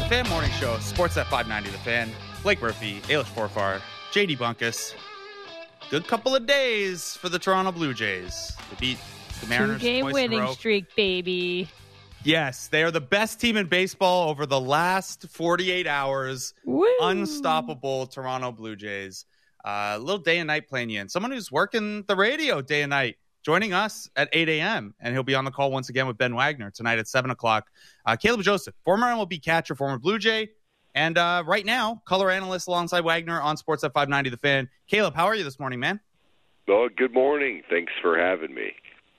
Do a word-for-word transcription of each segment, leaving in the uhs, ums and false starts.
Fan Morning Show, Sportsnet five ninety The Fan. Blake Murphy, Ailish Forfar, J D Bunkus. Good couple of days for the Toronto Blue Jays. They beat the Mariners Two-game twice in a winning row. streak, baby. Yes, they are the best team in baseball over the last forty-eight hours. Woo. Unstoppable Toronto Blue Jays. Uh, a little day and night playing you in. Someone who's working the radio day and night, joining us at eight a.m. And he'll be on the call once again with Ben Wagner tonight at seven o'clock. Uh, Caleb Joseph, former M L B catcher, former Blue Jay, and uh, right now, color analyst alongside Wagner on Sportsnet five ninety The Fan. Caleb, how are you this morning, man? Oh, good morning. Thanks for having me.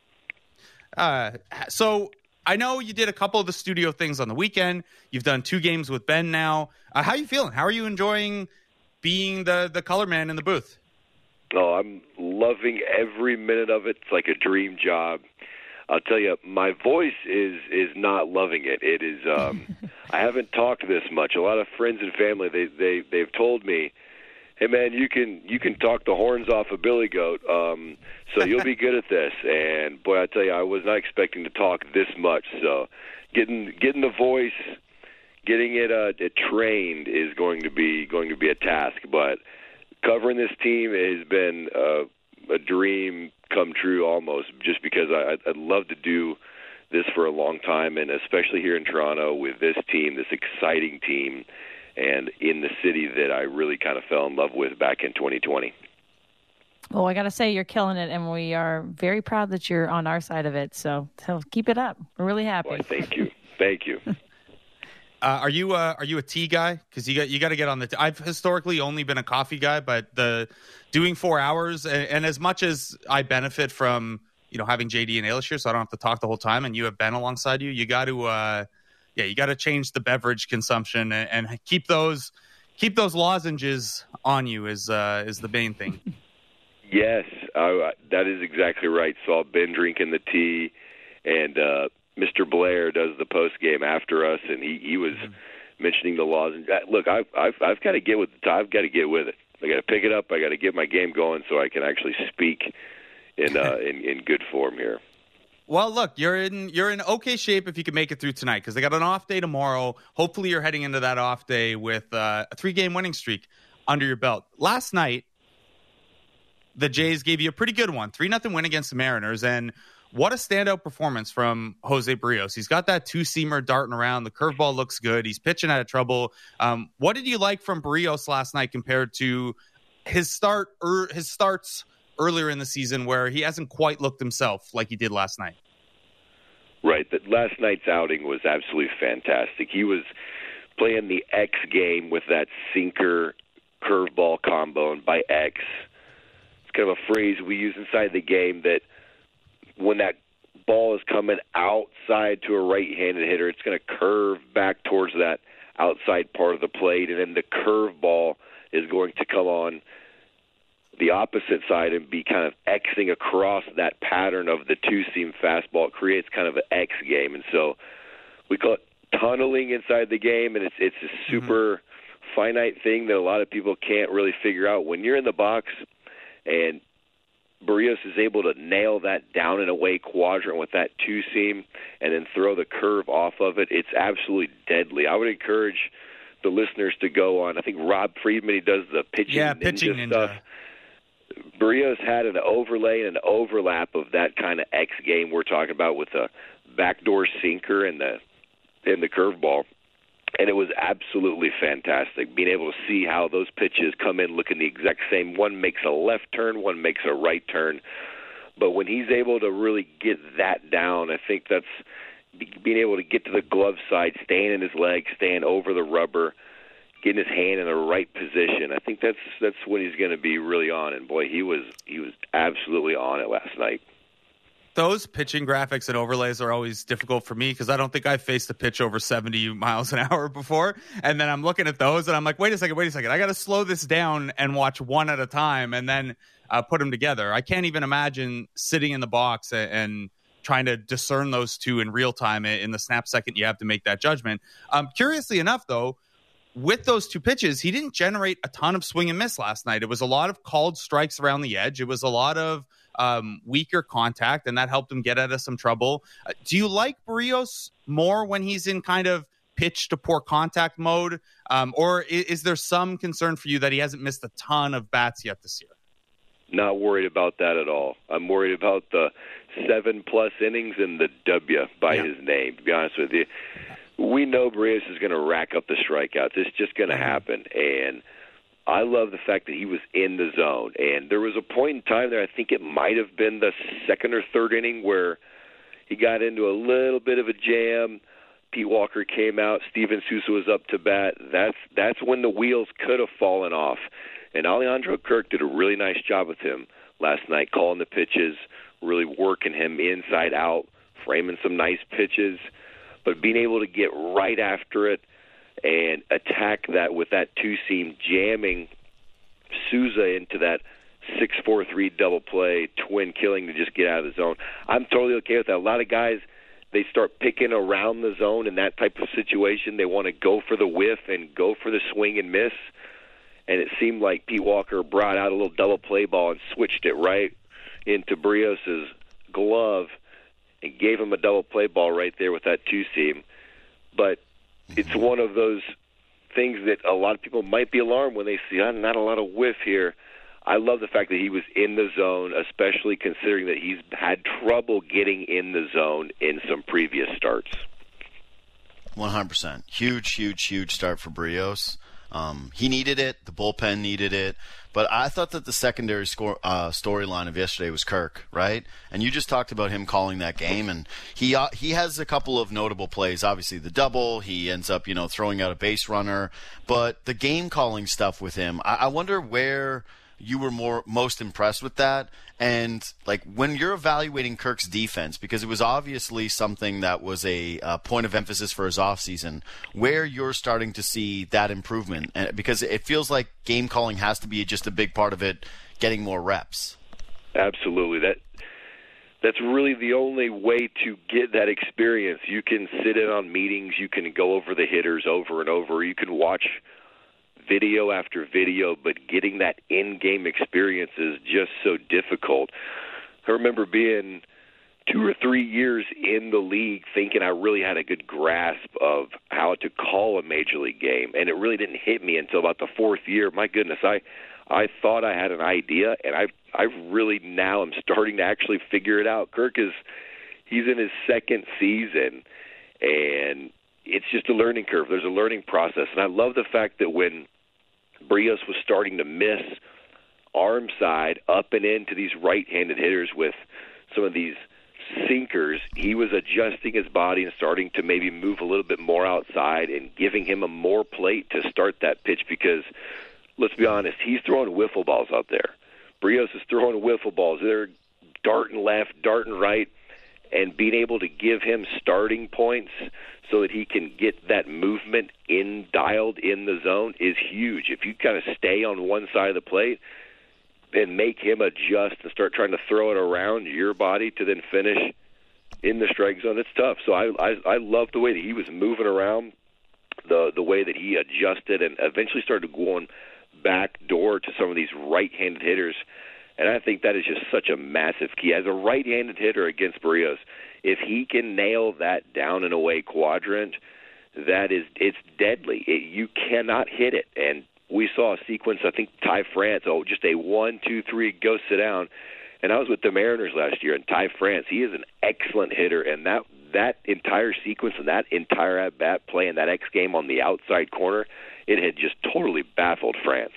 Uh, so I know you did a couple of the studio things on the weekend. You've done two games with Ben now. Uh, how are you feeling? How are you enjoying being the, the color man in the booth? Oh, I'm loving every minute of it. It's like a dream job. I'll tell you, my voice is is not loving it. It is. Um, I haven't talked this much. A lot of friends and family, they they they've told me, "Hey man, you can you can talk the horns off a billy goat, um, so you'll be good at this." And boy, I tell you, I was not expecting to talk this much. So, getting getting the voice, getting it uh, it trained is going to be going to be a task. But covering this team has been uh, a dream come true almost, just because I, I'd love to do this for a long time, and especially here in Toronto with this team, this exciting team, and in the city that I really kind of fell in love with back in twenty twenty. Well, I got to say, you're killing it, and we are very proud that you're on our side of it. So, so keep it up. We're really happy. Boy, thank you. Thank you. Uh, are you uh, are you a tea guy? Because you got you got to get on the. T- I've historically only been a coffee guy, but the doing four hours and, and as much as I benefit from you know having J D and Ailish here, so I don't have to talk the whole time, and you have Ben alongside you, you got to uh, yeah, you got to change the beverage consumption and, and keep those keep those lozenges on you is uh, is the main thing. Yes, uh, that is exactly right. Saw Ben drinking the tea, and uh, Mister Blair does the post game after us, and he, he was mm-hmm. mentioning the laws. And look, I've I've, I've got to get with the I've got to get with it. I got to pick it up. I got to get my game going so I can actually speak in uh, in, in good form here. Well, look, you're in you're in okay shape if you can make it through tonight because they got an off day tomorrow. Hopefully, you're heading into that off day with uh, a three game winning streak under your belt. Last night, the Jays gave you a pretty good one, three nothing win against the Mariners, and what a standout performance from Jose Barrios. He's got that two-seamer darting around. The curveball looks good. He's pitching out of trouble. Um, what did you like from Barrios last night compared to his start er, his starts earlier in the season where he hasn't quite looked himself like he did last night? Right. That last night's outing was absolutely fantastic. He was playing the X game with that sinker curveball combo, and by X, it's kind of a phrase we use inside the game that when that ball is coming outside to a right-handed hitter, it's going to curve back towards that outside part of the plate, and then the curve ball is going to come on the opposite side and be kind of Xing across that pattern of the two-seam fastball. It creates kind of an X game, and so we call it tunneling inside the game, and it's it's a super mm-hmm. finite thing that a lot of people can't really figure out. When you're in the box and Barrios is able to nail that down and away quadrant with that two-seam and then throw the curve off of it, it's absolutely deadly. I would encourage the listeners to go on. I think Rob Friedman, he does the pitching yeah, ninja pitching ninja stuff. Barrios had an overlay and an overlap of that kind of X game we're talking about with the backdoor sinker and the and the curveball. And it was absolutely fantastic, being able to see how those pitches come in looking the exact same. One makes a left turn, one makes a right turn. But when he's able to really get that down, I think that's being able to get to the glove side, staying in his leg, staying over the rubber, getting his hand in the right position. I think that's that's when he's going to be really on. And, boy, he was he was absolutely on it last night. Those pitching graphics and overlays are always difficult for me because I don't think I've faced a pitch over seventy miles an hour before. And then I'm looking at those and I'm like, wait a second, wait a second. I got to slow this down and watch one at a time and then uh, put them together. I can't even imagine sitting in the box and, and trying to discern those two in real time in the snap second you have to make that judgment. Um, curiously enough, though, with those two pitches, he didn't generate a ton of swing and miss last night. It was a lot of called strikes around the edge. It was a lot of um, weaker contact, and that helped him get out of some trouble. Uh, do you like Barrios more when he's in kind of pitch to poor contact mode? Um, or is, is there some concern for you that he hasn't missed a ton of bats yet this year? Not worried about that at all. I'm worried about the seven-plus innings and the W by yeah. his name, to be honest with you. We know Berrios is going to rack up the strikeouts. It's just going to happen. And I love the fact that he was in the zone. And there was a point in time there, I think it might have been the second or third inning, where he got into a little bit of a jam. Pete Walker came out. Steven Souza was up to bat. That's that's when the wheels could have fallen off. And Alejandro Kirk did a really nice job with him last night, calling the pitches, really working him inside out, framing some nice pitches, but being able to get right after it and attack that with that two-seam, jamming Souza into that six four three double play, twin killing to just get out of the zone. I'm totally okay with that. A lot of guys, they start picking around the zone in that type of situation. They want to go for the whiff and go for the swing and miss. And it seemed like Pete Walker brought out a little double play ball and switched it right into Berrios' glove and gave him a double play ball right there with that two-seam. But it's one of those things that a lot of people might be alarmed when they see, oh, not a lot of whiff here. I love the fact that he was in the zone, especially considering that he's had trouble getting in the zone in some previous starts. one hundred percent. Huge, huge, huge start for Berrios. Um, he needed it. The bullpen needed it. But I thought that the secondary score, uh, storyline of yesterday was Kirk, right? And you just talked about him calling that game, and he uh, he has a couple of notable plays. Obviously, the double. He ends up, you know, throwing out a base runner. But the game calling stuff with him, I, I wonder where you were more most impressed with that. And like when you're evaluating Kirk's defense, because it was obviously something that was a uh, point of emphasis for his offseason, where you're starting to see that improvement, and because it feels like game calling has to be just a big part of it, getting more reps. Absolutely. That that's really the only way to get that experience. You can sit in on meetings, you can go over the hitters over and over, you can watch video after video, but getting that in-game experience is just so difficult. I remember being two or three years in the league thinking I really had a good grasp of how to call a major league game, and it really didn't hit me until about the fourth year. My goodness, I I thought I had an idea, and I I really now am starting to actually figure it out. Kirk is he's in his second season, and it's just a learning curve. There's a learning process, and I love the fact that when Berrios was starting to miss arm side up and into these right-handed hitters with some of these sinkers, he was adjusting his body and starting to maybe move a little bit more outside and giving him a more plate to start that pitch, because let's be honest, he's throwing wiffle balls out there. Berrios is throwing wiffle balls. They're darting left, darting right, and being able to give him starting points so that he can get that movement in dialed in the zone is huge. If you kind of stay on one side of the plate and make him adjust and start trying to throw it around your body to then finish in the strike zone, it's tough. So I I, I love the way that he was moving around, the the way that he adjusted and eventually started going back door to some of these right-handed hitters. And I think that is just such a massive key. As a right-handed hitter against Berrios, if he can nail that down and away quadrant, that is, it's deadly. It, you cannot hit it. And we saw a sequence, I think Ty France, oh, just a one, two, three, go sit down. And I was with the Mariners last year, and Ty France, he is an excellent hitter. And that, that entire sequence and that entire at-bat play and that X game on the outside corner, it had just totally baffled France.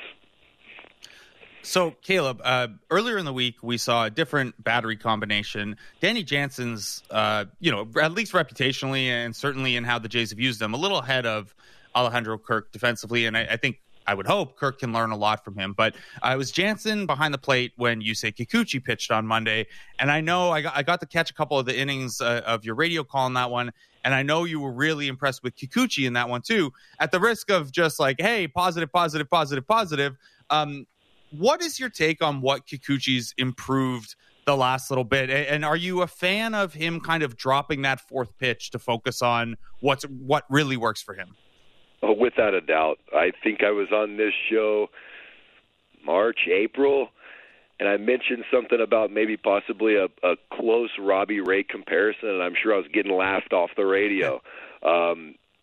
So, Caleb, uh, earlier in the week, we saw a different battery combination. Danny Jansen's, uh, you know, at least reputationally and certainly in how the Jays have used him, a little ahead of Alejandro Kirk defensively. And I, I think, I would hope Kirk can learn a lot from him. But uh, it was Jansen behind the plate when Yusei Kikuchi pitched on Monday. And I know I got, I got to catch a couple of the innings uh, of your radio call on that one. And I know you were really impressed with Kikuchi in that one, too. At the risk of just like, hey, positive, positive, positive, positive. Um, What is your take on what Kikuchi's improved the last little bit? And are you a fan of him kind of dropping that fourth pitch to focus on what's what really works for him? Oh, without a doubt. I think I was on this show March, April, and I mentioned something about maybe possibly a, a close Robbie Ray comparison, and I'm sure I was getting laughed off the radio. Um,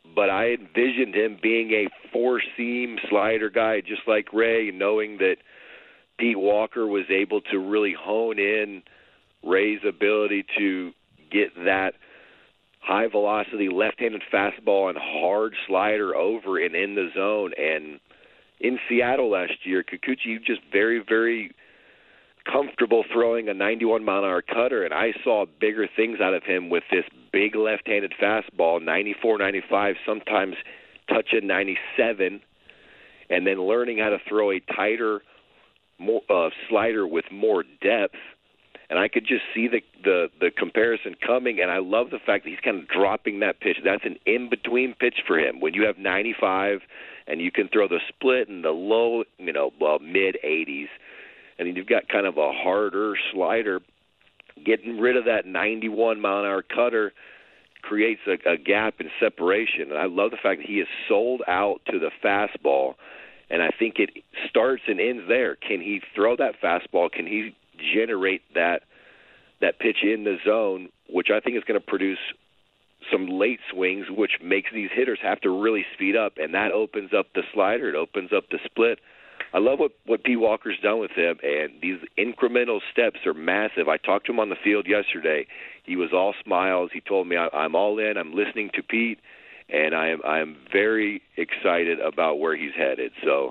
but I envisioned him being a four-seam slider guy, just like Ray, knowing that Pete Walker was able to really hone in Ray's ability to get that high-velocity left-handed fastball and hard slider over and in the zone. And in Seattle last year, Kikuchi just very, very comfortable throwing a ninety-one mile an hour cutter, and I saw bigger things out of him with this big left-handed fastball, ninety-four, ninety-five, sometimes touching ninety-seven, and then learning how to throw a tighter more, uh, slider with more depth. And I could just see the, the the comparison coming, and I love the fact that he's kind of dropping that pitch. That's an in-between pitch for him. When you have ninety-five and you can throw the split in the low, you know, well, mid-eighties, and you've got kind of a harder slider, getting rid of that ninety-one mile an hour cutter creates a, a gap in separation. And I love the fact that he is sold out to the fastball, and I think it starts and ends there. Can he throw that fastball? Can he generate that that pitch in the zone, which I think is going to produce some late swings, which makes these hitters have to really speed up, and that opens up the slider. It opens up the split. I love what, what Pete Walker's done with him, and these incremental steps are massive. I talked to him on the field yesterday. He was all smiles. He told me, I, I'm all in. I'm listening to Pete, and I am I am very excited about where he's headed. So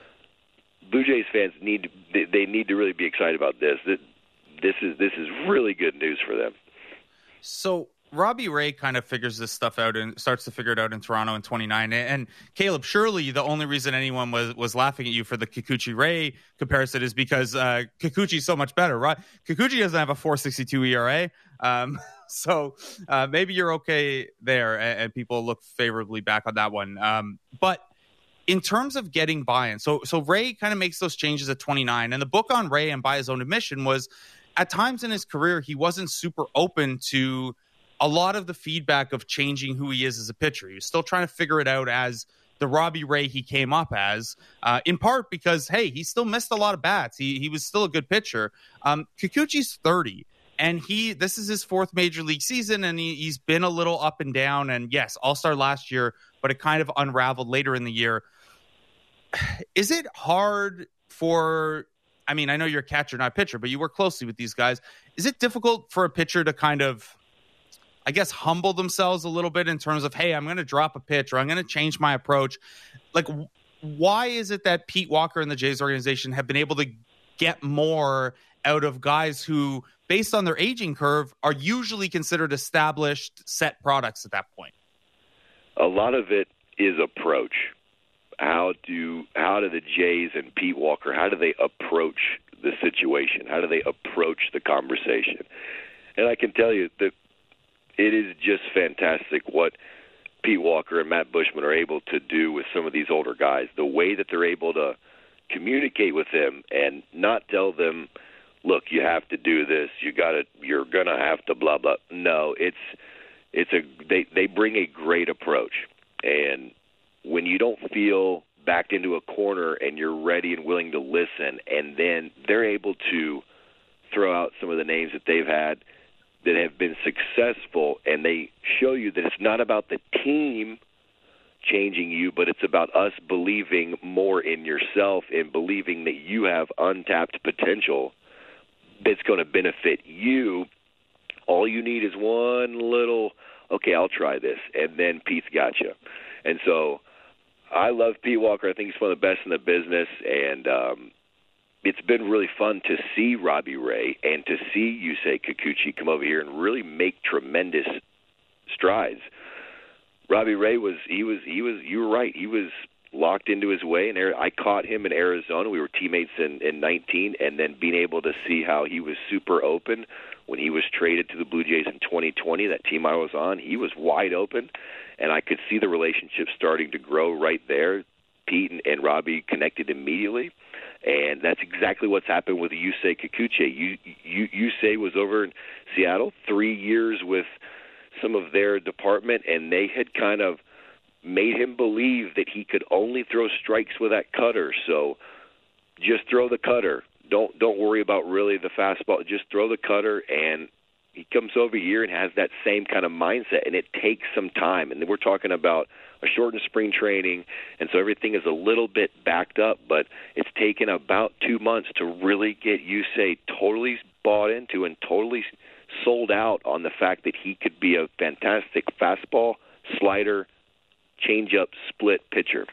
Blue Jays fans need to, they, they need to really be excited about this. This is this is really good news for them. So Robbie Ray kind of figures this stuff out and starts to figure it out in Toronto in twenty-nine. And Caleb, surely the only reason anyone was, was laughing at you for the Kikuchi Ray comparison is because uh, Kikuchi's so much better, right? Kikuchi doesn't have a four sixty-two E R A. Um, so uh, maybe you're okay there, and, and people look favorably back on that one. Um, but in terms of getting buy-in, so so Ray kind of makes those changes at twenty-nine. And the book on Ray, and by his own admission, was at times in his career, he wasn't super open to a lot of the feedback of changing who he is as a pitcher. He was still trying to figure it out as the Robbie Ray he came up as, uh, in part because, hey, he still missed a lot of bats. He he was still a good pitcher. Um, Kikuchi's thirty, and he this is his fourth major league season, and he, he's been a little up and down. And yes, all-star last year, but it kind of unraveled later in the year. Is it hard for... I mean, I know you're a catcher, not a pitcher, but you work closely with these guys. Is it difficult for a pitcher to kind of, I guess, humble themselves a little bit in terms of, hey, I'm going to drop a pitch or I'm going to change my approach? Like, why is it that Pete Walker and the Jays organization have been able to get more out of guys who, based on their aging curve, are usually considered established set products at that point? A lot of it is approach. How do how do the Jays and Pete Walker, how do they approach the situation? How do they approach the conversation? And I can tell you that it is just fantastic what Pete Walker and Matt Bushman are able to do with some of these older guys. The way that they're able to communicate with them and not tell them, look, you have to do this, you got to, you're gonna have to blah blah. No, it's it's a they they bring a great approach. And when you don't feel backed into a corner and you're ready and willing to listen, and then they're able to throw out some of the names that they've had that have been successful, and they show you that it's not about the team changing you, but it's about us believing more in yourself and believing that you have untapped potential that's going to benefit you. All you need is one little, okay, I'll try this, and then Pete's got you. And so I love Pete Walker. I think he's one of the best in the business, and um, it's been really fun to see Robbie Ray and to see Yusei Kikuchi come over here and really make tremendous strides. Robbie Ray was he was he was you were right. He was locked into his way, and I caught him in Arizona. We were teammates in, in nineteen, and then being able to see how he was super open when he was traded to the Blue Jays in twenty twenty, that team I was on, he was wide open, and I could see the relationship starting to grow right there. Pete and, and Robbie connected immediately, and that's exactly what's happened with Yusei Kikuchi. You, you, Yusei was over in Seattle, three years with some of their department, and they had kind of made him believe that he could only throw strikes with that cutter. So just throw the cutter. Don't don't worry about really the fastball. Just throw the cutter, and he comes over here and has that same kind of mindset, and it takes some time. And we're talking about a shortened spring training, and so everything is a little bit backed up, but it's taken about two months to really get Yusei totally bought into and totally sold out on the fact that he could be a fantastic fastball, slider, changeup, split pitcher.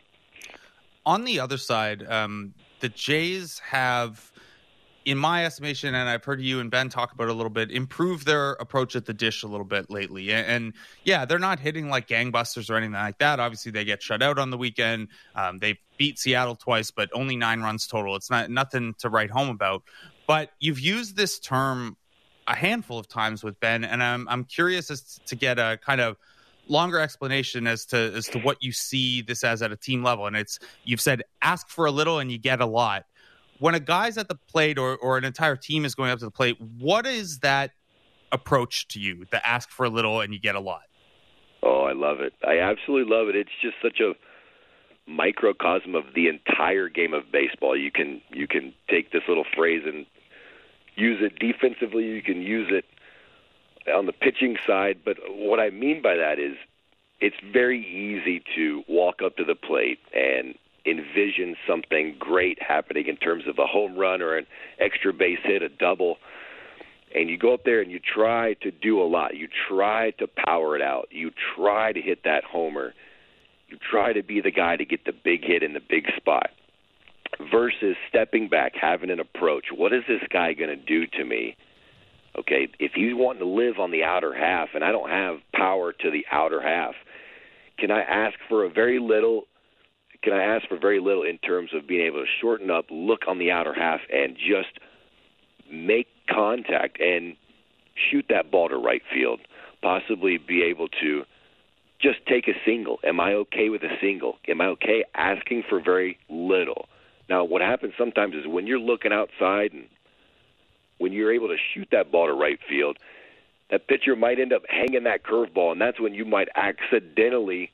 On the other side, um, the Jays have, in my estimation, and I've heard you and Ben talk about it a little bit, improved their approach at the dish a little bit lately. And, and yeah, they're not hitting like gangbusters or anything like that. Obviously, they get shut out on the weekend. Um, they beat Seattle twice, but only nine runs total. It's not nothing to write home about. But you've used this term a handful of times with Ben, and I'm I'm curious as to get a kind of longer explanation as to as to what you see this as at a team level. And it's, you've said ask for a little and you get a lot. When a guy's at the plate or, or an entire team is going up to the plate, what is that approach to you, the ask for a little and you get a lot? Oh, I love it. I absolutely love it. It's just such a microcosm of the entire game of baseball. You can you can take this little phrase and use it defensively. You can use it on the pitching side. But what I mean by that is it's very easy to walk up to the plate and envision something great happening in terms of a home run or an extra base hit, a double, and you go up there and you try to do a lot. You try to power it out. You try to hit that homer. You try to be the guy to get the big hit in the big spot versus stepping back, having an approach. What is this guy going to do to me? Okay, if he's wanting to live on the outer half and I don't have power to the outer half, can I ask for a very little Can I ask for very little in terms of being able to shorten up, look on the outer half, and just make contact and shoot that ball to right field, possibly be able to just take a single? Am I okay with a single? Am I okay asking for very little? Now, what happens sometimes is when you're looking outside and when you're able to shoot that ball to right field, that pitcher might end up hanging that curveball, and that's when you might accidentally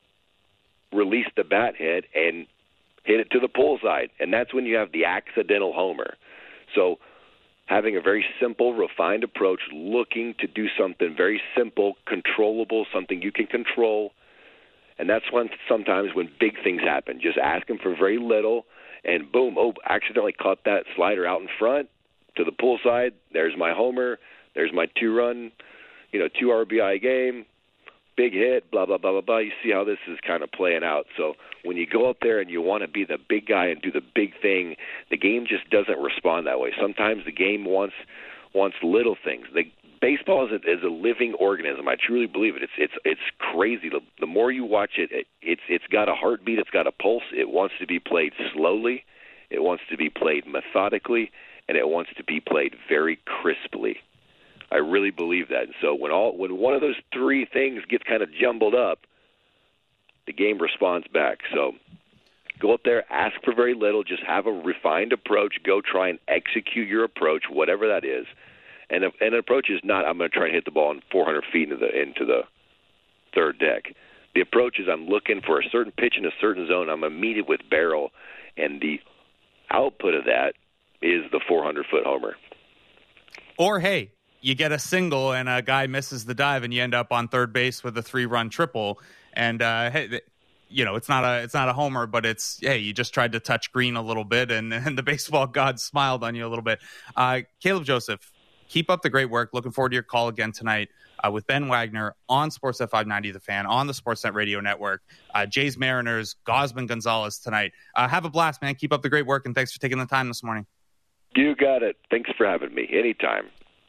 release the bat head and hit it to the pull side, and that's when you have the accidental homer. So having a very simple, refined approach, looking to do something very simple, controllable, something you can control, and that's when sometimes when big things happen. Just asking for very little, and boom, oh, accidentally caught that slider out in front to the pull side. There's my homer. There's my two-run, you know, two R B I game. Big hit, blah, blah, blah, blah, blah. You see how this is kind of playing out. So when you go up there and you want to be the big guy and do the big thing, the game just doesn't respond that way. Sometimes the game wants wants little things. The baseball is a, is a living organism. I truly believe it. It's it's it's crazy. The, the more you watch it, it, it's it's got a heartbeat. It's got a pulse. It wants to be played slowly. It wants to be played methodically, and it wants to be played very crisply. I really believe that. And so when all when one of those three things gets kind of jumbled up, the game responds back. So go up there, ask for very little, just have a refined approach, go try and execute your approach, whatever that is. And, if, and an approach is not, I'm going to try and hit the ball in four hundred feet into the into the third deck. The approach is I'm looking for a certain pitch in a certain zone. I'm going to meet it with barrel, and the output of that is the four hundred foot homer. Or, hey, you get a single and a guy misses the dive and you end up on third base with a three-run triple. And, uh, hey, you know, it's not a it's not a homer, but it's, hey, you just tried to touch green a little bit, and, and the baseball god smiled on you a little bit. Uh, Caleb Joseph, keep up the great work. Looking forward to your call again tonight uh, with Ben Wagner on Sportsnet five ninety The Fan, on the Sportsnet Radio Network. Uh, Jays Mariners, Gausman Gonzalez tonight. Uh, have a blast, man. Keep up the great work, and thanks for taking the time this morning. You got it. Thanks for having me. Anytime.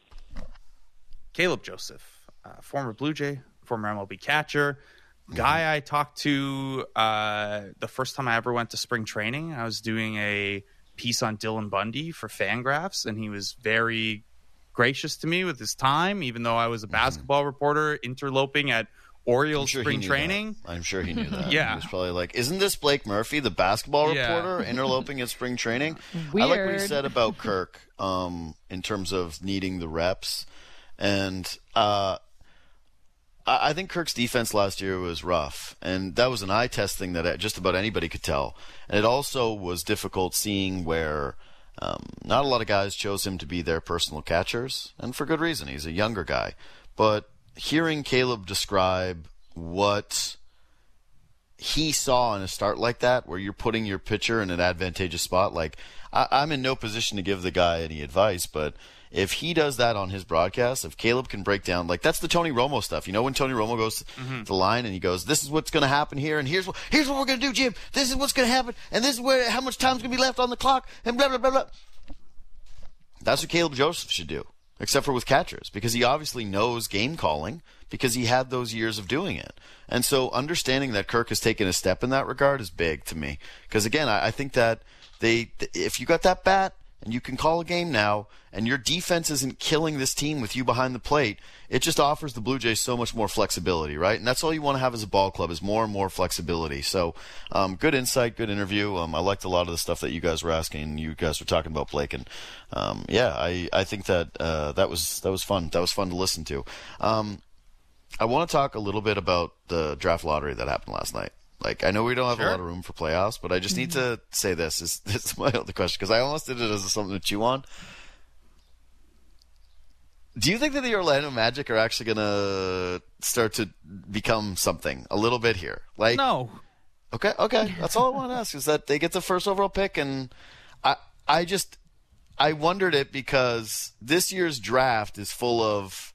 Caleb Joseph, uh, former Blue Jay, former M L B catcher, guy I talked to uh, the first time I ever went to spring training. I was doing a piece on Dylan Bundy for Fangraphs, and he was very gracious to me with his time, even though I was a basketball mm-hmm. reporter interloping at Orioles sure spring training. That. I'm sure he knew that. Yeah. He was probably like, isn't this Blake Murphy, the basketball yeah. reporter, interloping at spring training? Weird. I like what he said about Kirk um, in terms of needing the reps. And uh, I think Kirk's defense last year was rough, and that was an eye test thing that just about anybody could tell. And it also was difficult seeing where Um, not a lot of guys chose him to be their personal catchers, and for good reason. He's a younger guy. But hearing Caleb describe what he saw in a start like that, where you're putting your pitcher in an advantageous spot, like I, I'm in no position to give the guy any advice, but if he does that on his broadcast, if Caleb can break down, like that's the Tony Romo stuff. You know when Tony Romo goes mm-hmm. to the line and he goes, "This is what's going to happen here, and here's what here's what we're going to do, Jim. This is what's going to happen, and this is where how much time's going to be left on the clock, and blah blah blah blah." That's what Caleb Joseph should do, except for with catchers, because he obviously knows game calling because he had those years of doing it. And so understanding that Kirk has taken a step in that regard is big to me, because again, I, I think that they if you got that bat and you can call a game now, and your defense isn't killing this team with you behind the plate, it just offers the Blue Jays so much more flexibility, right? And that's all you want to have as a ball club is more and more flexibility. So um, good insight, good interview. Um, I liked a lot of the stuff that you guys were asking. You guys were talking about Blake, and um, yeah, I, I think that uh, that was that was fun. That was fun to listen to. Um, I want to talk a little bit about the draft lottery that happened last night. Like, I know we don't have sure. a lot of room for playoffs, but I just need to say this. Is, this is my other question, because I almost did it as something to chew on. Do you think that the Orlando Magic are actually going to start to become something a little bit here? Like, no. Okay, okay. That's all I want to ask, is that they get the first overall pick, and I, I just, I wondered it because this year's draft is full of,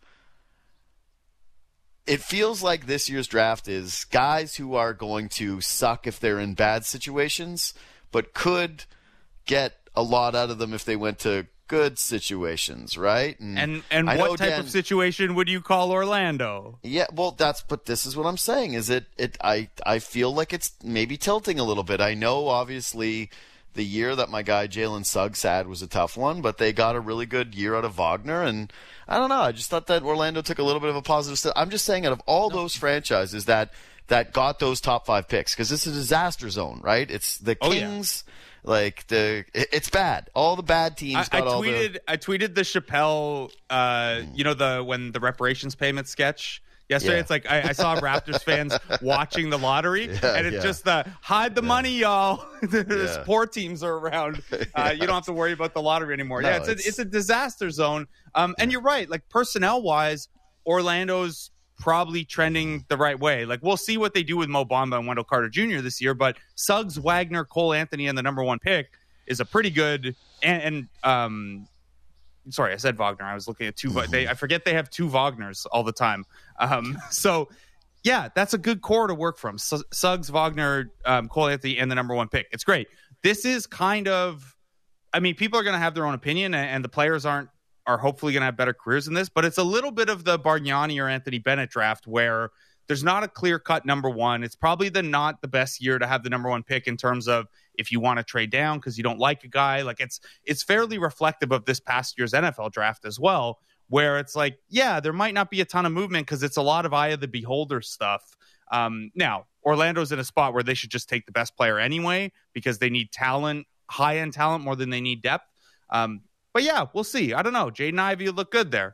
it feels like this year's draft is guys who are going to suck if they're in bad situations, but could get a lot out of them if they went to good situations, right? And and, and what type Dan, of situation would you call Orlando? Yeah, well, that's but this is what I'm saying. Is it? It I I feel like it's maybe tilting a little bit. I know, obviously, the year that my guy Jalen Suggs had was a tough one, but they got a really good year out of Wagner, and I don't know. I just thought that Orlando took a little bit of a positive step. I'm just saying, out of all those franchises that that got those top five picks, because it's a disaster zone, right? It's the Kings. Oh, yeah. Like the, it's bad. All the bad teams. I, got I all tweeted. The... I tweeted the Chappelle. Uh, you know the when the reparations payment sketch yesterday. Yeah. It's like I, I saw Raptors fans watching the lottery, yeah, and it's yeah. just the hide the yeah. money, y'all. There's yeah. poor teams are around. Uh, you don't have to worry about the lottery anymore. No, yeah, it's, it's... A, it's a disaster zone. Um, and you're right. Like personnel wise, Orlando's probably trending the right way. Like we'll see what they do with Mo Bamba and Wendell Carter Junior this year, but Suggs, Wagner, Cole Anthony, and the number one pick is a pretty good. And, and um, sorry, I said Wagner. I was looking at two. Mm-hmm. They, I forget they have two Wagners all the time. Um, so yeah, that's a good core to work from. S- Suggs, Wagner, um, Cole Anthony, and the number one pick. It's great. This is kind of. I mean, people are going to have their own opinion, and, and the players aren't. Are hopefully going to have better careers in this, but it's a little bit of the Bargnani or Anthony Bennett draft where there's not a clear-cut number one. It's probably the not the best year to have the number one pick in terms of if you want to trade down because you don't like a guy. Like it's it's fairly reflective of this past year's N F L draft as well, where it's like, yeah, there might not be a ton of movement because it's a lot of eye of the beholder stuff. Um, now, Orlando's in a spot where they should just take the best player anyway because they need talent, high-end talent more than they need depth. Um, But yeah, we'll see. I don't know. Jaden Ivey look good there.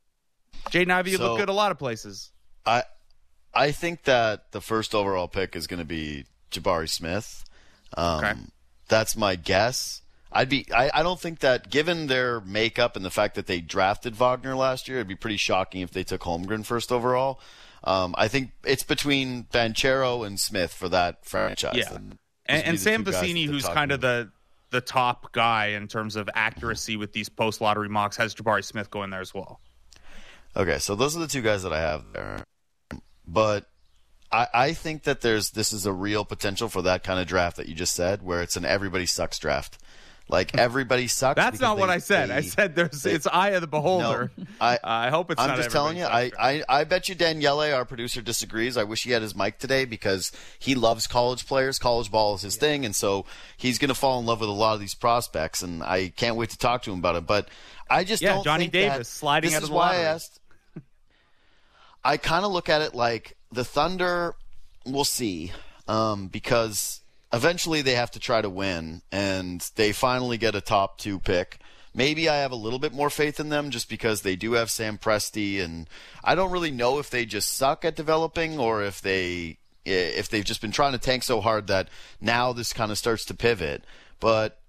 Jaden Ivey so, look good a lot of places. I I think that the first overall pick is going to be Jabari Smith. Um, okay. That's my guess. I'd be. I, I don't think that, given their makeup and the fact that they drafted Wagner last year, it'd be pretty shocking if they took Holmgren first overall. Um, I think it's between Banchero and Smith for that franchise. Yeah, and, and Sam Vecini, who's kind of the. the top guy in terms of accuracy with these post-lottery mocks, has Jabari Smith going there as well. Okay, so those are the two guys that I have there. But I, I think that there's this is a real potential for that kind of draft that you just said, where it's an everybody sucks draft. Like, everybody sucks. That's not they, what I said. They, I said there's they, it's eye of the beholder. No, I, uh, I hope it's I'm not just telling you, I, I, I bet you Daniele, our producer, disagrees. I wish he had his mic today because he loves college players. College ball is his yeah. thing, and so he's going to fall in love with a lot of these prospects, and I can't wait to talk to him about it. But I just yeah, don't Johnny think Davis that, sliding this out is of the why lottery. I asked. I kind of look at it like the Thunder, we'll see, um, because eventually they have to try to win, and they finally get a top two pick. Maybe I have a little bit more faith in them just because they do have Sam Presti, and I don't really know if they just suck at developing or if they if they've just been trying to tank so hard that now this kind of starts to pivot. But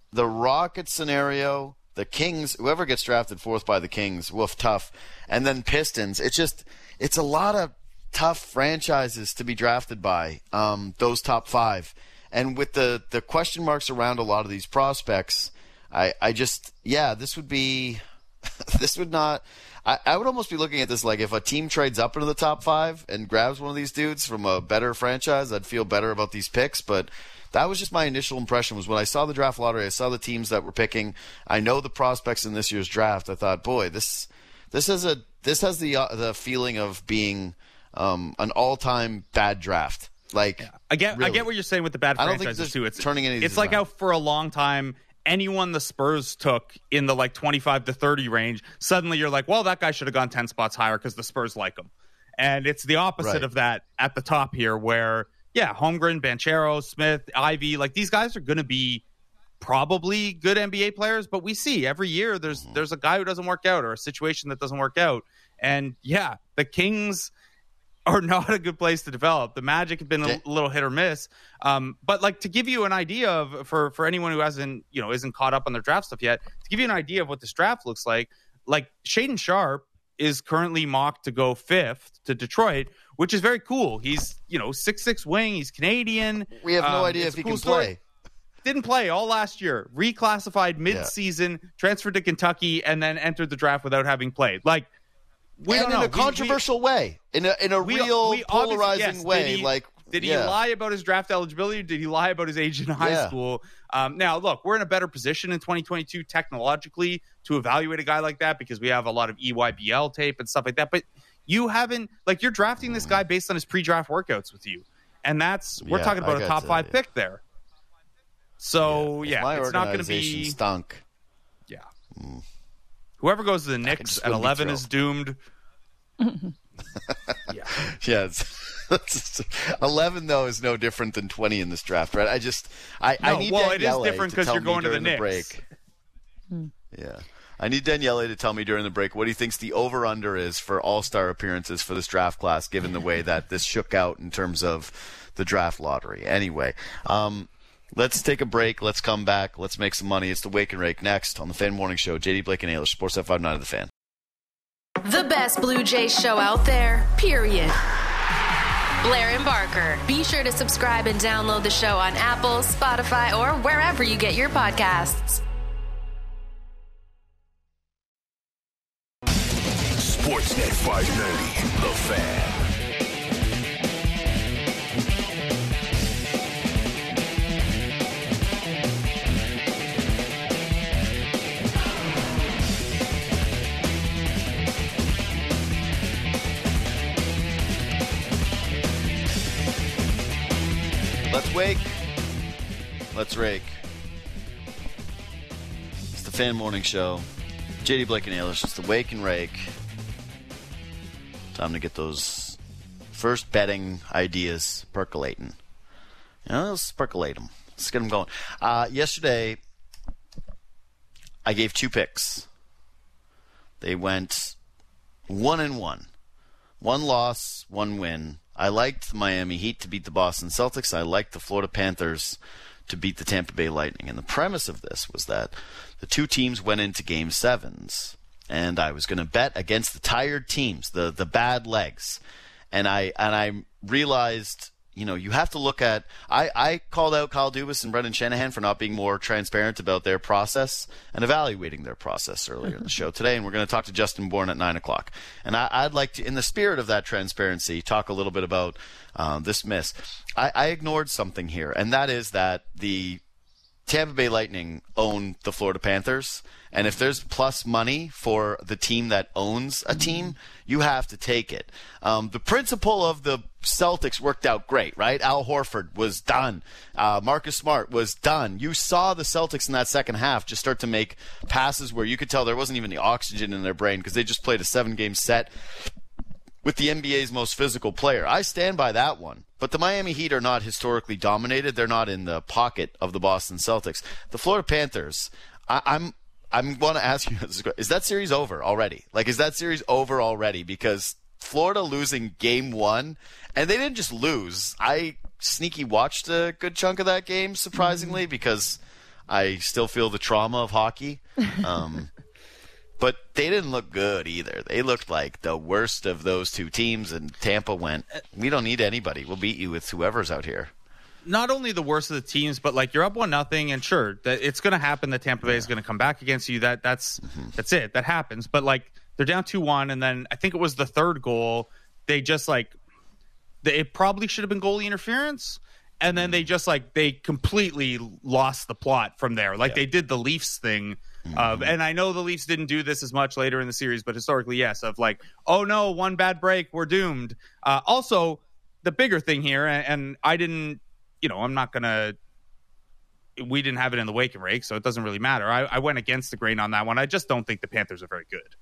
the Rockets scenario, the Kings, whoever gets drafted fourth by the Kings, woof, tough. And then Pistons. It's just, it's a lot of tough franchises to be drafted by, um, those top five. And with the, the question marks around a lot of these prospects, I, I just, yeah, this would be, this would not, I, I would almost be looking at this like if a team trades up into the top five and grabs one of these dudes from a better franchise, I'd feel better about these picks. But that was just my initial impression was when I saw the draft lottery, I saw the teams that were picking. I know the prospects in this year's draft. I thought, boy, this this has a this has the uh, the feeling of being um, an all-time bad draft. Like, yeah. I get, really. I get what you're saying with the bad I don't franchises think too. It's turning any. Of It's these like around. how for a long time, anyone the Spurs took in the like twenty-five to thirty range, suddenly you're like, well, that guy should have gone ten spots higher because the Spurs like him. And it's the opposite Right. of that at the top here, where yeah, Holmgren, Banchero, Smith, Ivy, like these guys are going to be probably good N B A players, but we see every year there's mm-hmm. there's a guy who doesn't work out or a situation that doesn't work out. And yeah, the Kings are not a good place to develop. The Magic have been a okay. little hit or miss. Um, but like to give you an idea of for for anyone who hasn't, you know, isn't caught up on their draft stuff yet, to give you an idea of what this draft looks like, like Shaedon Sharpe is currently mocked to go fifth to Detroit, which is very cool. He's, you know, six six wing, he's Canadian. We have no um, idea if he cool can story. play. Didn't play all last year. Reclassified mid-season, yeah. transferred to Kentucky, and then entered the draft without having played. Like, we and don't in know. a controversial we, way, in a in a we, real we polarizing yes, way. Did he, like, did yeah. he lie about his draft eligibility? Or did he lie about his age in high yeah. school? Um, now, look, we're in a better position in twenty twenty-two technologically to evaluate a guy like that because we have a lot of E Y B L tape and stuff like that. But you haven't, like, you're drafting this guy based on his pre-draft workouts with you, and that's we're yeah, talking about a top five you. pick there. So yeah, yeah it's not going to be stunk. Yeah, mm. Whoever goes to the Knicks at eleven is doomed. yeah, yeah. It's, it's, eleven though is no different than twenty in this draft, right? I just, I, no, I need well, Daniele it is different because you're going to the, the Knicks. Break. Hmm. Yeah. I need Daniele to tell me during the break what he thinks the over-under is for all-star appearances for this draft class, given the way that this shook out in terms of the draft lottery. Anyway, um, let's take a break. Let's come back. Let's make some money. It's the Wake and Rake next on the Fan Morning Show. J D Blake and Ailish, Sports F five nine of the Fan. The best Blue Jays show out there, period. Blair and Barker. Be sure to subscribe and download the show on Apple, Spotify, or wherever you get your podcasts. Sportsnet five ninety, The Fan. Let's wake. Let's rake. It's the Fan Morning Show. J D Blake and Ailish. It's the Wake and Rake. Time to get those first betting ideas percolating. You know, let's percolate them. Let's get them going. Uh, yesterday, I gave two picks. They went one and one. One loss, one win. I liked the Miami Heat to beat the Boston Celtics. I liked the Florida Panthers to beat the Tampa Bay Lightning. And the premise of this was that the two teams went into game sevens. And I was going to bet against the tired teams, the the bad legs. And I and I realized, you know, you have to look at I, I called out Kyle Dubas and Brendan Shanahan for not being more transparent about their process and evaluating their process earlier in the show today. And we're going to talk to Justin Bourne at nine o'clock. And I, I'd like to, in the spirit of that transparency, talk a little bit about uh, this miss. I, I ignored something here, and that is that the Tampa Bay Lightning own the Florida Panthers. And if there's plus money for the team that owns a team, you have to take it. Um, the principle of the Celtics worked out great, right? Al Horford was done. Uh, Marcus Smart was done. You saw the Celtics in that second half just start to make passes where you could tell there wasn't even the oxygen in their brain because they just played a seven-game set with the N B A's most physical player. I stand by that one. But the Miami Heat are not historically dominated. They're not in the pocket of the Boston Celtics. The Florida Panthers, I, I'm I'm going to ask you, is that series over already? Like, is that series over already? Because Florida losing game one, and they didn't just lose. I sneaky watched a good chunk of that game, surprisingly, because I still feel the trauma of hockey. Um, but they didn't look good either. They looked like the worst of those two teams, and Tampa went, we don't need anybody. We'll beat you with whoever's out here. Not only the worst of the teams, but like you're up one nothing, and sure, that it's going to happen that Tampa Bay is going to come back against you. That that's mm-hmm. that's it. That happens. But like they're down two one, and then I think it was the third goal. They just like they, it probably should have been goalie interference, and then they just like they completely lost the plot from there. Like yeah. they did the Leafs thing. Mm-hmm. Of, and I know the Leafs didn't do this as much later in the series, but historically, yes, of like, oh no, one bad break, we're doomed. Uh, also, the bigger thing here, and, and I didn't. You know, I'm not going to – we didn't have it in the wake and rake, so it doesn't really matter. I, I went against the grain on that one. I just don't think the Panthers are very good.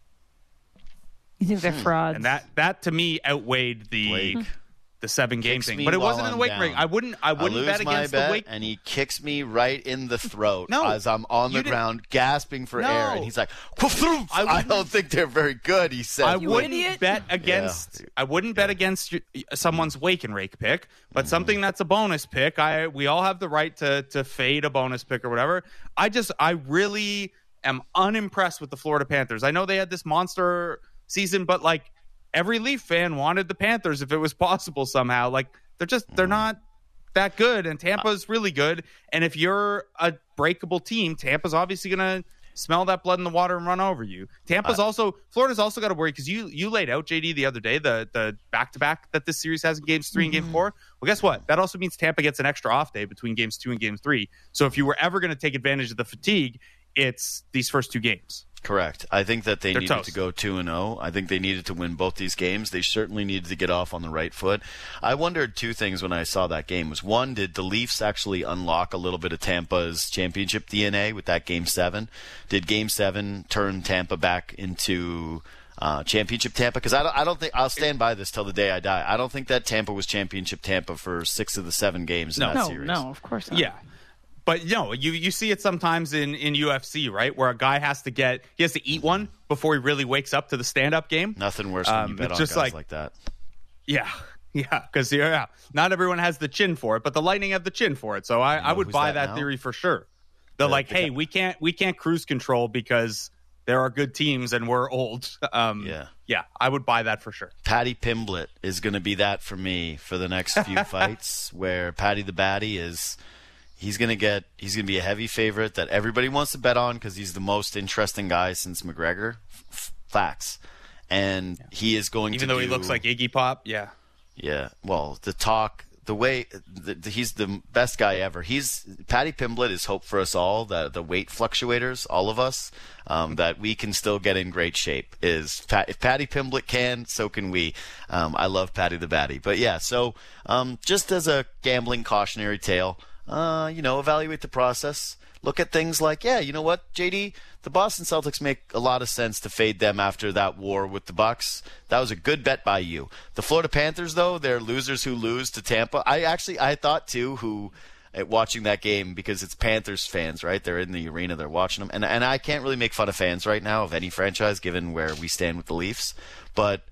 You think they're frauds? And that, that to me, outweighed the Blake. the seven-game Kicks thing. But it wasn't in the wake and rake. I wouldn't I wouldn't I lose bet against my bet, the wake. And he kicks me right in the throat no, as I'm on the ground gasping for no. air. And he's like, I, I don't think they're very good, he said. I you wouldn't idiot. bet against yeah. I wouldn't bet against your, someone's wake and rake pick, but mm-hmm. something that's a bonus pick. I we all have the right to to fade a bonus pick or whatever. I just I really am unimpressed with the Florida Panthers. I know they had this monster season, but like every Leaf fan wanted the Panthers if it was possible somehow. Like they're just they're not that good, and Tampa's really good. And if you're a breakable team, Tampa's obviously going to smell that blood in the water and run over you. Tampa's uh, also Florida's also got to worry because you you laid out J D the other day the the back to back that this series has in games three mm-hmm. and game four. Well, guess what? That also means Tampa gets an extra off day between games two and game three. So if you were ever going to take advantage of the fatigue, it's these first two games. Correct. I think that they They're needed toast. to go two and oh. I think they needed to win both these games. They certainly needed to get off on the right foot. I wondered two things when I saw that game. Was one, did the Leafs actually unlock a little bit of Tampa's championship D N A with that game seven? Did game seven turn Tampa back into uh, championship Tampa? Because I don't, I don't think I'll stand by this till the day I die. I don't think that Tampa was championship Tampa for six of the seven games no. in that no, series. No, of course not. Yeah. But, you know, you, you see it sometimes in, in U F C, right, where a guy has to get – he has to eat one before he really wakes up to the stand-up game. Nothing worse when um, you bet on just guys like, like that. Yeah, yeah, because yeah, not everyone has the chin for it, but the Lightning have the chin for it. So I, You know I would buy that that now? theory for sure. They're The- like, the hey, guy- we can't we can't cruise control because there are good teams and we're old. Um, Yeah. Yeah, I would buy that for sure. Patty Pimblett is going to be that for me for the next few fights, where Patty the Batty is – he's going to get – he's going to be a heavy favorite that everybody wants to bet on because he's the most interesting guy since McGregor. F- facts. And yeah. he is going Even to though do, he looks like Iggy Pop, yeah. Yeah, well, the talk – the way the, the, he's the best guy ever. He's Patty Pimblett is hope for us all, the the weight fluctuators, all of us, um, that we can still get in great shape. Is Pat, if Patty Pimblett can, so can we. Um, I love Patty the Batty, but yeah. So um, just as a gambling cautionary tale, uh, you know, evaluate the process. Look at things like, yeah, you know what, J D, the Boston Celtics make a lot of sense to fade them after that war with the Bucks. That was a good bet by you. The Florida Panthers, though, they're losers who lose to Tampa. I actually, I thought, too, who at watching that game, because it's Panthers fans, right? They're in the arena, they're watching them. And, and I can't really make fun of fans right now of any franchise, given where we stand with the Leafs. But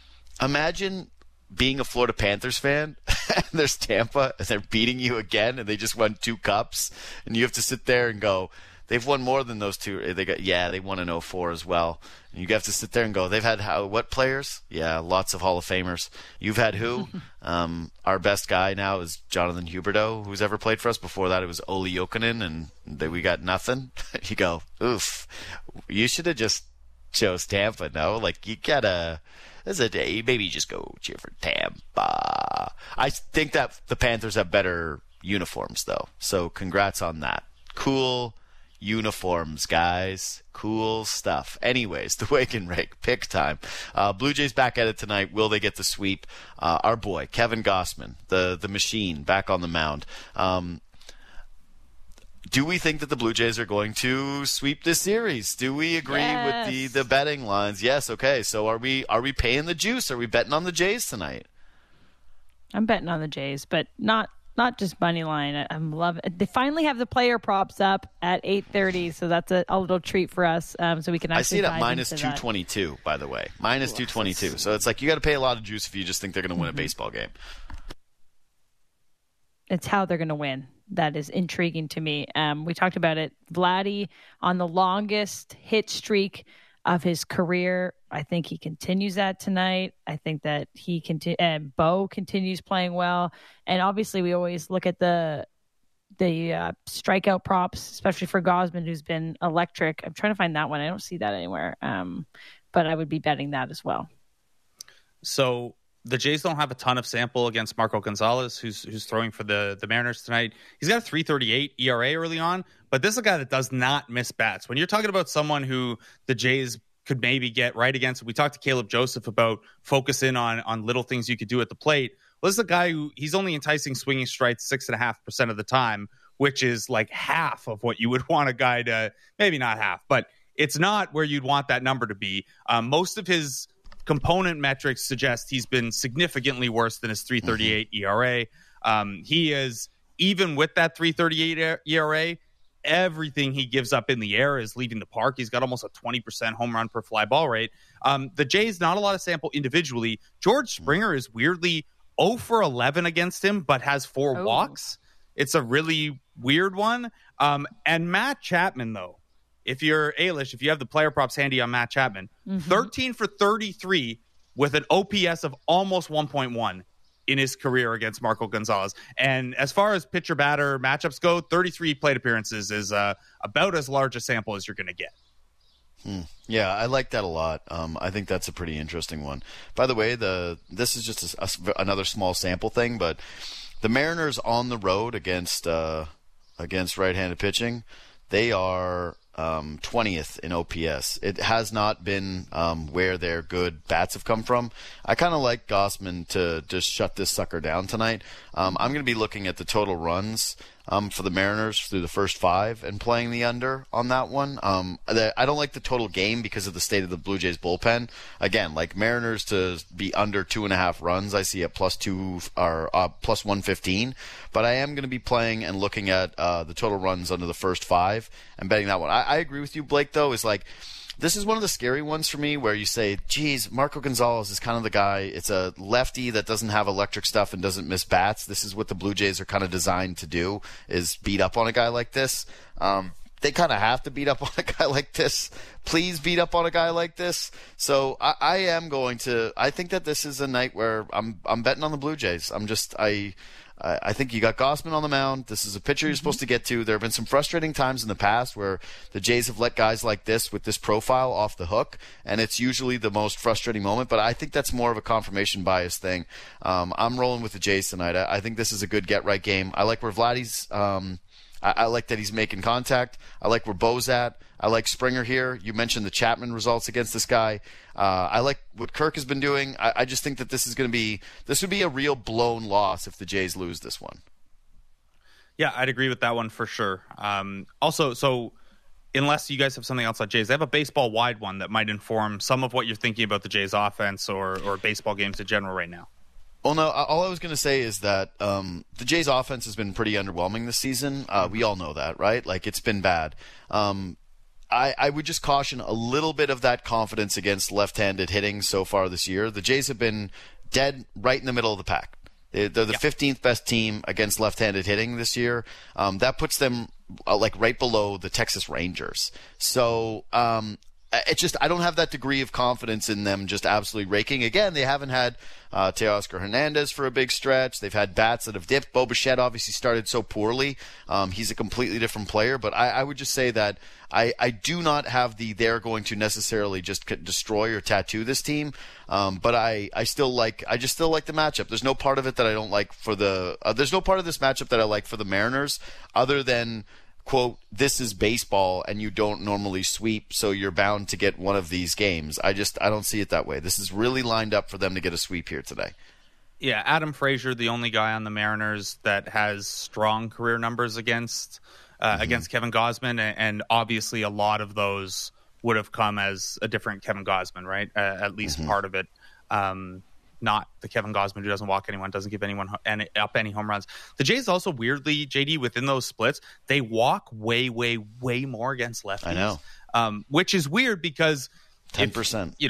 imagine being a Florida Panthers fan, and there's Tampa, and they're beating you again, and they just won two cups, and you have to sit there and go, they've won more than those two. They got yeah, they won in oh four as well. And you have to sit there and go, they've had how what players? Yeah, lots of Hall of Famers. You've had who? um, our best guy now is Jonathan Huberdeau, who's ever played for us. Before that, it was Olli Jokinen, and they, we got nothing. You go, oof. You should have just chose Tampa. No, like you gotta. As a day, maybe just go cheer for Tampa. I think that the Panthers have better uniforms, though. So congrats on that. Cool uniforms, guys. Cool stuff. Anyways, the Wake and Rake pick time. Uh, Blue Jays back at it tonight. Will they get the sweep? Uh, our boy, Kevin Gossman, the, the machine, back on the mound. Um, Do we think that the Blue Jays are going to sweep this series? Do we agree yes. with the, the betting lines? Yes. Okay. So are we are we paying the juice? Are we betting on the Jays tonight? I'm betting on the Jays, but not not just money line. I, I'm loving. They finally have the player props up at eight thirty, so that's a, a little treat for us. Um, so we can actually. I see it at dive minus into two that. twenty two. By the way, minus two twenty two. So it's like you got to pay a lot of juice if you just think they're going to win Mm-hmm. a baseball game. it's how they're going to win. That is intriguing to me. Um, we talked about it. Vladdy on the longest hit streak of his career. I think he continues that tonight. I think that he continue, and Bo continues playing well. And obviously, we always look at the the uh, strikeout props, especially for Gausman, who's been electric. I'm trying to find that one. I don't see that anywhere. Um, but I would be betting that as well. So the Jays don't have a ton of sample against Marco Gonzalez, who's who's throwing for the, the Mariners tonight. He's got a three thirty-eight E R A early on, but this is a guy that does not miss bats. When you're talking about someone who the Jays could maybe get right against, we talked to Caleb Joseph about focusing on on little things you could do at the plate. Well, this is a guy who he's only enticing swinging strikes six and a half percent of the time, which is like half of what you would want a guy to, maybe not half, but it's not where you'd want that number to be. Um, most of his component metrics suggest he's been significantly worse than his three thirty-eight mm-hmm. E R A. Um, he is, even with that three thirty-eight E R A, everything he gives up in the air is leaving the park. He's got almost a twenty percent home run per fly ball rate. Um, the Jays, not a lot of sample individually. George Springer is weirdly oh for eleven against him, but has four oh. walks. It's a really weird one. Um, and Matt Chapman, though, if you're Ailish, if you have the player props handy on Matt Chapman, mm-hmm. thirteen for thirty-three with an O P S of almost one point one in his career against Marco Gonzalez. And as far as pitcher-batter matchups go, thirty-three plate appearances is uh, about as large a sample as you're going to get. Hmm. Yeah, I like that a lot. Um, I think that's a pretty interesting one. By the way, the this is just a, a, another small sample thing, but the Mariners on the road against uh, against right-handed pitching, they are um, twentieth in O P S. It has not been um, where their good bats have come from. I kind of like Gausman to just shut this sucker down tonight. Um, I'm going to be looking at the total runs um, for the Mariners through the first five and playing the under on that one. Um, I don't like the total game because of the state of the Blue Jays bullpen. Again, like Mariners to be under two and a half runs, I see at plus two or uh, plus one fifteen. But I am going to be playing and looking at uh, the total runs under the first five and betting that one. I, I agree with you, Blake, though, is like, this is one of the scary ones for me where you say, geez, Marco Gonzalez is kind of the guy. It's a lefty that doesn't have electric stuff and doesn't miss bats. This is what the Blue Jays are kind of designed to do, is beat up on a guy like this. Um, they kind of have to beat up on a guy like this. Please beat up on a guy like this. So I, I am going to – I think that this is a night where I'm I'm betting on the Blue Jays. I'm just – I – I think you got Gausman on the mound. This is a pitcher you're mm-hmm. supposed to get to. There have been some frustrating times in the past where the Jays have let guys like this with this profile off the hook, and it's usually the most frustrating moment. But I think that's more of a confirmation bias thing. Um, I'm rolling with the Jays tonight. I, I think this is a good get-right game. I like where Vladdy's um, – I, I like that he's making contact. I like where Bo's at. I like Springer here. You mentioned the Chapman results against this guy. Uh, I like what Kirk has been doing. I, I just think that this is going to be this would be a real blown loss if the Jays lose this one. Yeah, I'd agree with that one for sure. Um, also, so unless you guys have something else on Jays, I have a baseball wide one that might inform some of what you're thinking about the Jays offense or or baseball games in general right now. Well, no, all I was going to say is that um, the Jays offense has been pretty underwhelming this season. Uh, we all know that, right? Like, it's been bad. Um, I, I would just caution a little bit of that confidence against left-handed hitting so far this year. The Jays have been dead right in the middle of the pack. They're the yeah. fifteenth best team against left-handed hitting this year. Um, that puts them uh, like right below the Texas Rangers. So um, it's just I don't have that degree of confidence in them just absolutely raking. Again, they haven't had uh, Teoscar Hernandez for a big stretch. They've had bats that have dipped. Bo Bichette obviously started so poorly. Um, he's a completely different player. But I, I would just say that I, I do not have the they're going to necessarily just destroy or tattoo this team. Um, but I, I still like I just still like the matchup. There's no part of it that I don't like for the uh, there's no part of this matchup that I like for the Mariners other than, quote, this is baseball and you don't normally sweep, so you're bound to get one of these games. I just I don't see it that way. This is really lined up for them to get a sweep here today. Yeah, Adam Frazier, the only guy on the Mariners that has strong career numbers against uh, mm-hmm. against Kevin Gausman, and obviously a lot of those would have come as a different Kevin Gausman, right? Uh, at least mm-hmm. part of it. Um, not the Kevin Gausman who doesn't walk anyone, doesn't give anyone ho- any, up any home runs. The Jays also weirdly, J D, within those splits, they walk way, way, way more against lefties. I know. Um, which is weird because ten percent. If, you know,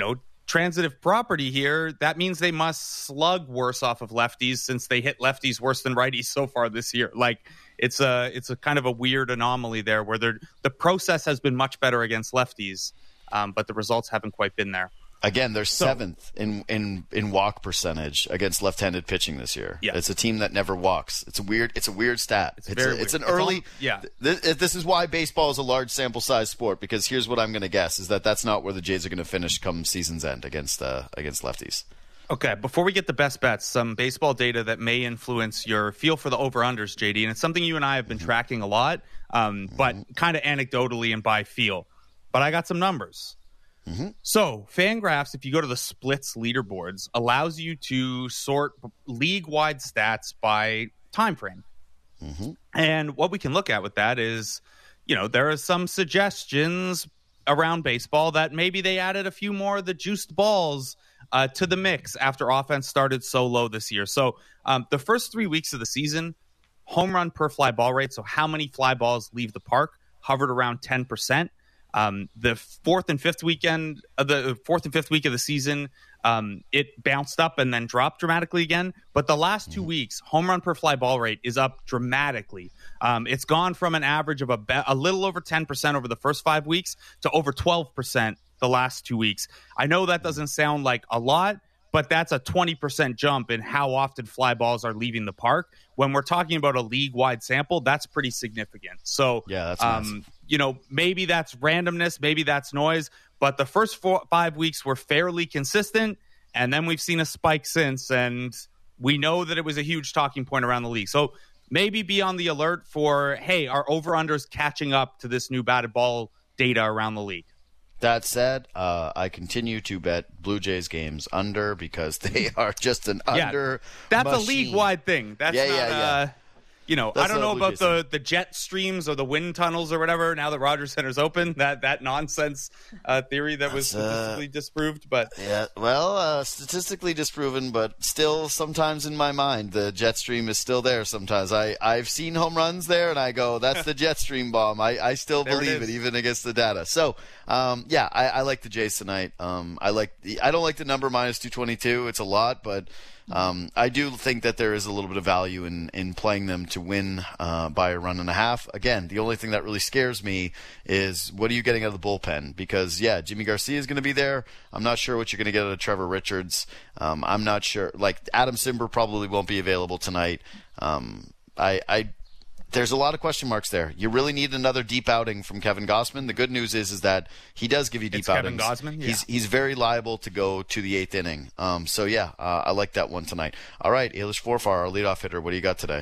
transitive property here, that means they must slug worse off of lefties since they hit lefties worse than righties so far this year. Like it's a it's a kind of a weird anomaly there where the process has been much better against lefties, um, but the results haven't quite been there. Again, they're So- seventh in, in, in walk percentage against left-handed pitching this year. Yeah. It's a team that never walks. It's a weird. It's a weird stat. It's It's, very a, weird. it's an It's early. all- yeah. Th- this is why baseball is a large sample size sport, because here's what I'm going to guess is that that's not where the Jays are going to finish come season's end against uh, against lefties. Okay, before we get the best bets, some baseball data that may influence your feel for the over-unders, J D, and it's something you and I have been tracking a lot, um, but kind of anecdotally and by feel. But I got some numbers. Mm-hmm. So, Fangraphs, if you go to the splits leaderboards, allows you to sort league-wide stats by time frame. Mm-hmm. And what we can look at with that is, you know, there are some suggestions around baseball that maybe they added a few more of the juiced balls uh, to the mix after offense started so low this year. So um, the first three weeks of the season, home run per fly ball rate, so how many fly balls leave the park, hovered around ten percent. Um, the fourth and fifth weekend, uh, the fourth and fifth week of the season, um, it bounced up and then dropped dramatically again. But the last two weeks, home run per fly ball rate is up dramatically. Um, it's gone from an average of a, be- a little over ten percent over the first five weeks to over twelve percent the last two weeks. I know that doesn't sound like a lot, but that's a twenty percent jump in how often fly balls are leaving the park. When we're talking about a league-wide sample, that's pretty significant. So, Yeah, that's um, massive. you know, maybe that's randomness, maybe that's noise, but the first four, five weeks were fairly consistent, and then we've seen a spike since, and we know that it was a huge talking point around the league. So maybe be on the alert for, hey, are over-unders catching up to this new batted ball data around the league? That said, uh, I continue to bet Blue Jays games under because they are just an Yeah, under. That's machine. a league-wide thing. That's Yeah, not, yeah, yeah. Uh, you know, That's I don't not know a Blue about Jays the, the jet streams or the wind tunnels or whatever. Now that Rogers Center's open, that that nonsense uh, theory that was That's, uh, statistically disproved. But Yeah, well, uh, statistically disproven, but still sometimes in my mind, the jet stream is still there sometimes. I, I've seen home runs there, and I go, that's the jet stream bomb. I, I still There it believe it, is. even against the data. So, um, yeah, I, I like the Jays tonight. Um, I like the, I don't like the number minus two twenty-two. It's a lot, but um, I do think that there is a little bit of value in, in playing them to win uh, by a run and a half. Again, the only thing that really scares me is what are you getting out of the bullpen? Because, yeah, Jimmy Garcia is going to be there. I'm not sure what you're going to get out of Trevor Richards. Um, I'm not sure. Like, Adam Simber probably won't be available tonight. Um, I, I There's a lot of question marks there. You really need another deep outing from Kevin Gossman. The good news is is that he does give you deep It's Kevin outings. Gausman? Yeah. He's he's very liable to go to the eighth inning. Um, so yeah, uh, I like that one tonight. All right, Eilish Forfar, our leadoff hitter. What do you got today?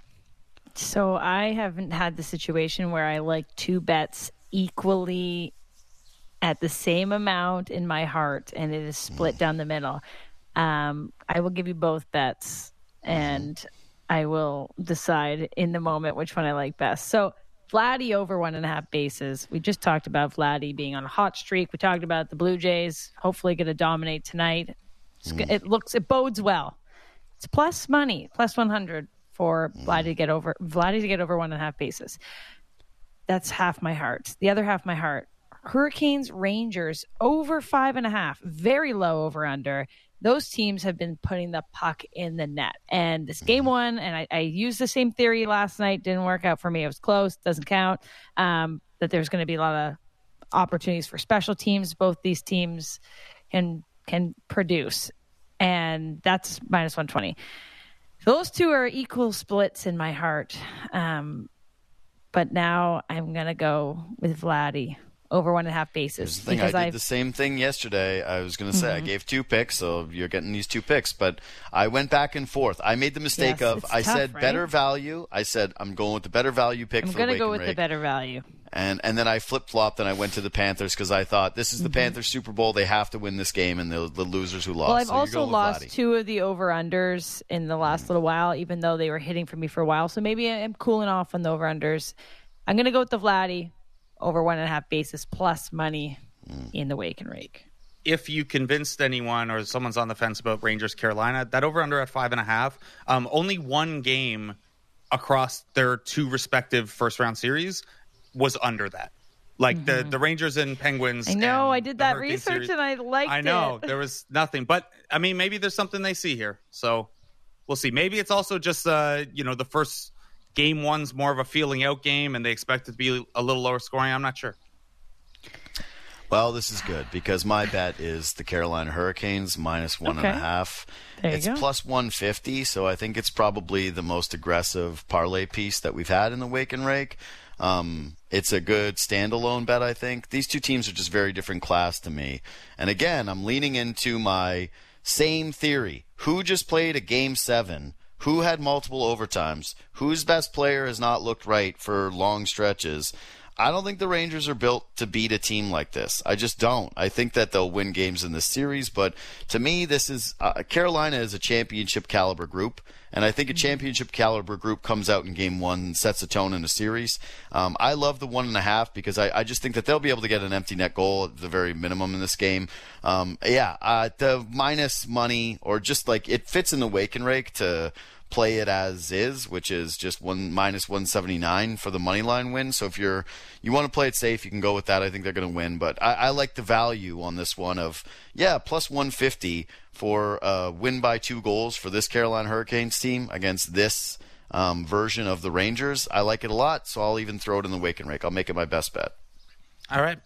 So I haven't had the situation where I like two bets equally at the same amount in my heart, and it is split down the middle. Um, I will give you both bets, and I will decide in the moment which one I like best. So Vladdy over one and a half bases. We just talked about Vladdy being on a hot streak. We talked about the Blue Jays hopefully going to dominate tonight. It's, Mm. It looks, it bodes well. It's plus money, plus one hundred for Vladdy to get over Vladdy to get over one and a half bases. That's half my heart. The other half my heart. Hurricanes, Rangers over five and a half. Very low over under. Those teams have been putting the puck in the net. And this game one, and I, I used the same theory last night, didn't work out for me. It was close, doesn't count. Um, that there's going to be a lot of opportunities for special teams. Both these teams can can produce. And that's minus one twenty. Those two are equal splits in my heart. Um, but now I'm going to go with Vladdy over one and a half bases. Here's the thing. I because did I've- the same thing yesterday. I was going to say I gave two picks, so you're getting these two picks. But I went back and forth. I made the mistake Yes, of it's I tough, said right? better value. I said I'm going with the better value pick I'm for going the to go Wake with and the Rake. better value. And and then I flip flopped and I went to the Panthers because I thought this is the Panthers Super Bowl. They have to win this game, and the the losers who lost. Well, I've So you're also going with lost Vladdy. two of the over-unders in the last little while, even though they were hitting for me for a while. So maybe I'm cooling off on the over-unders. I'm going to go with the Vladdy over one and a half bases plus money in the Wake and Rake. if you convinced anyone or someone's on the fence about Rangers Carolina, that over under at five and a half, um, only one game across their two respective first round series was under that. Like Mm-hmm. the, the Rangers and Penguins. I know. and I did the that Hurricane research series. and I liked it. I know. There was nothing. But, I mean, maybe there's something they see here. So we'll see. Maybe it's also just, uh, you know, the first game one's more of a feeling out game and they expect it to be a little lower scoring. I'm not sure. Well, this is good because my bet is the Carolina Hurricanes minus one Okay. and a half. There you It's go. plus one fifty, so I think it's probably the most aggressive parlay piece that we've had in the Wake and Rake. Um, it's a good standalone bet, I think. These two teams are just very different class to me. And again, I'm leaning into my same theory. Who just played a game seven? Who had multiple overtimes? Whose best player has not looked right for long stretches? I don't think the Rangers are built to beat a team like this. I just don't. I think that they'll win games in this series, but to me, this is uh, Carolina is a championship caliber group, and I think a championship caliber group comes out in game one and sets a tone in a series. Um, I love the one and a half because I, I just think that they'll be able to get an empty net goal at the very minimum in this game. Um, yeah, uh, the minus money or just like it fits in the Wake and Rake to play it as is, which is just one minus one seventy nine for the money line win. So if you're you want to play it safe, you can go with that. I think they're going to win, but I, I like the value on this one of yeah plus one fifty for uh, win by two goals for this Carolina Hurricanes team against this um, version of the Rangers. I like it a lot, so I'll even throw it in the Wake and Rake. I'll make it my best bet. All right.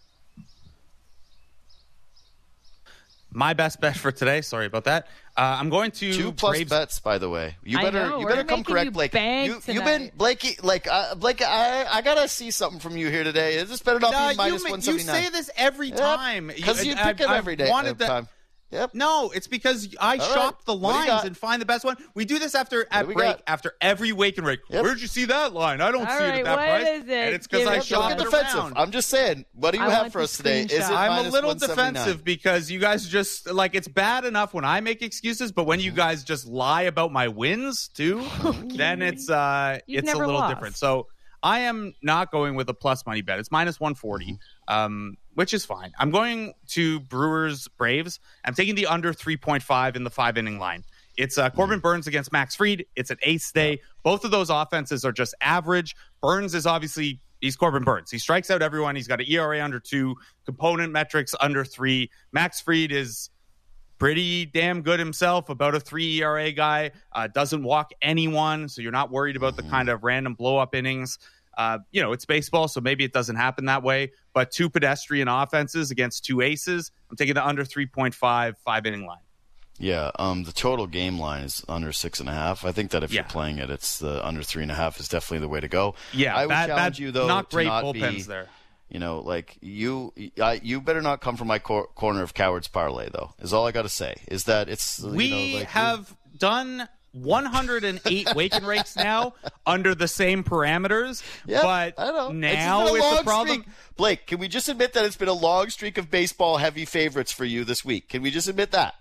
My best bet for today. Sorry about that. Uh, I'm going to Two plus Braves. bets, by the way. You I better know, you we're better come making correct, you Blake. bank You you've tonight. been Blakey like uh, Blake. I I gotta see something from you here today. This better not No, be minus you, ma- one you seventy nine. say this every time because you I- pick it I- every day. I wanted uh, that- time. Yep. No, it's because I All shop right. the What do you lines got? and find the best one. We do this after at do we break, got? after every Wake and Rake. Yep. Where'd you see that line? I don't All see it right, at that what price. is it? And it's because Give I it Don't to shop get us. it defensive. around. I'm just saying. What do you I have want for the us today? Is it screenshot. I'm a minus little one seventy-nine? defensive because you guys just like it's bad enough when I make excuses, but when you guys just lie about my wins too, then it's uh You've it's a never little lost. different. So I am not going with a plus money bet. It's minus one forty, um, which is fine. I'm going to Brewers Braves. I'm taking the under three point five in the five inning line. It's uh, Corbin Burns against Max Fried. It's an ace day. Both of those offenses are just average. Burns is obviously, he's Corbin Burns. He strikes out everyone. He's got an E R A under two, component metrics under three. Max Fried is pretty damn good himself, about a three E R A guy, uh, doesn't walk anyone, so you're not worried about the kind of random blow-up innings. Uh, you know, it's baseball, so maybe it doesn't happen that way, but two pedestrian offenses against two aces. I'm taking the under three point five, five-inning line. Yeah, um, the total game line is under six and a half. I think that if Yeah. you're playing it, it's the under three and a half is definitely the way to go. Yeah, I would bad, challenge bad, you though not to great not bullpens be, there. You know, like you, I, you better not come from my cor- corner of cowards parlay though. Is all I got to say. Is that it's We you know, like, have done one hundred eight Wake and Rakes now under the same parameters, Yeah, but I know. now it's, been a it's long a problem. Streak. Blake, can we just admit that it's been a long streak of baseball heavy favorites for you this week? Can we just admit that?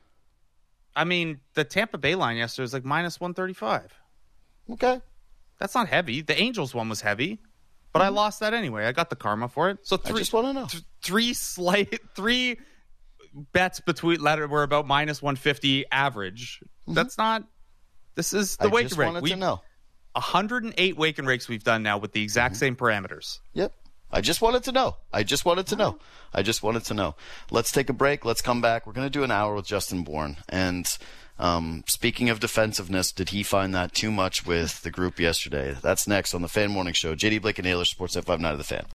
I mean, the Tampa Bay line yesterday was like minus one thirty-five. Okay. That's not heavy. The Angels one was heavy, but I lost that anyway. I got the karma for it. So I three, just want to know. th- three slight, three bets between letter were about minus one fifty average. That's not. This is the I Wake just and Rake. wanted We to know. one hundred eight Wake and Rakes we've done now with the exact same parameters. Yep. I just wanted to know. I just wanted to know. I just wanted to know. Let's take a break. Let's come back. We're going to do an hour with Justin Bourne. And um, speaking of defensiveness, did he find that too much with the group yesterday? That's next on the Fan Morning Show. J D Blake and Naylor, Sports F five nine of the Fan.